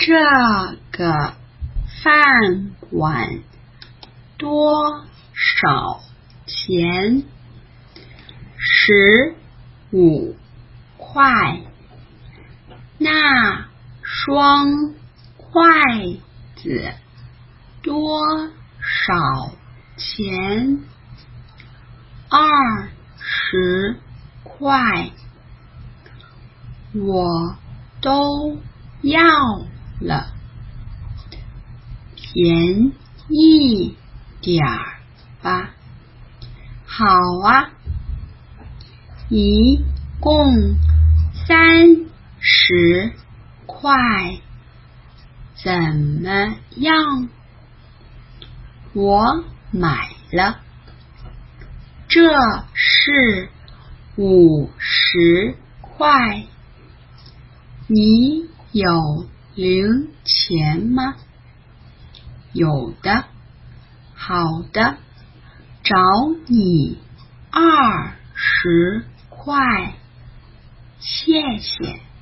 这个饭碗多少钱？15块。那双筷子多少钱？20块。我都要了，便宜点儿吧。好啊，一共30块，怎么样？我买了，这是50块。你有零钱吗？有的。好的，找你20块，谢谢。